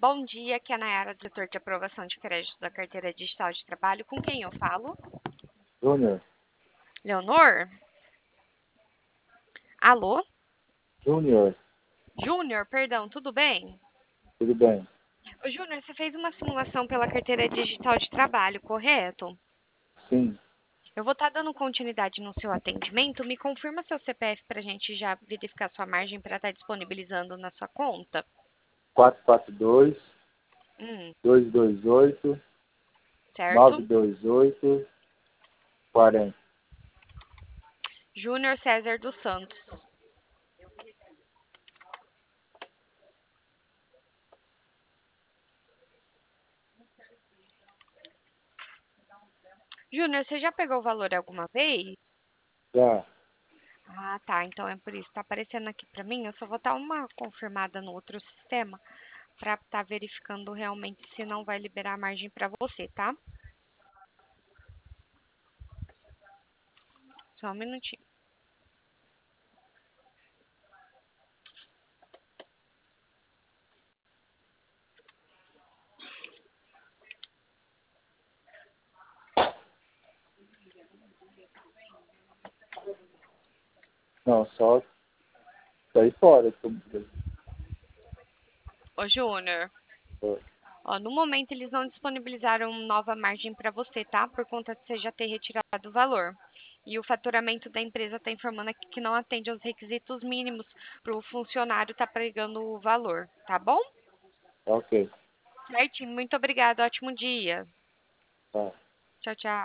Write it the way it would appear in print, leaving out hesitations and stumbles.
Bom dia, aqui é a Nayara, do setor de aprovação de crédito da carteira digital de trabalho. Com quem eu falo? Júnior, Leonor? Alô? Júnior, Júnior, perdão, tudo bem? tudo bem? Ô, Júnior, você fez uma simulação pela carteira digital de trabalho, correto? Sim, Eu vou estar dando continuidade no seu atendimento. Me confirma seu CPF para a gente já verificar sua margem para estar disponibilizando na sua conta. 442 Hum, 228 certo? 928 40. Júnior César dos Santos. Júnior, você já pegou o valor alguma vez? Já, Ah, tá. Então é por isso. Tá aparecendo aqui pra mim. Eu só vou dar uma confirmada no outro sistema para estar verificando realmente se não vai liberar a margem para você, tá? Só um minutinho. não, só sair fora. Ô, Júnior, ó, no momento eles não disponibilizaram nova margem para você, tá? Por conta de você já ter retirado o valor. E o faturamento da empresa está informando aqui que não atende aos requisitos mínimos para o funcionário estar pregando o valor, tá bom? Ok, Certinho. Muito obrigada. Ótimo dia. tá. Tchau, tchau.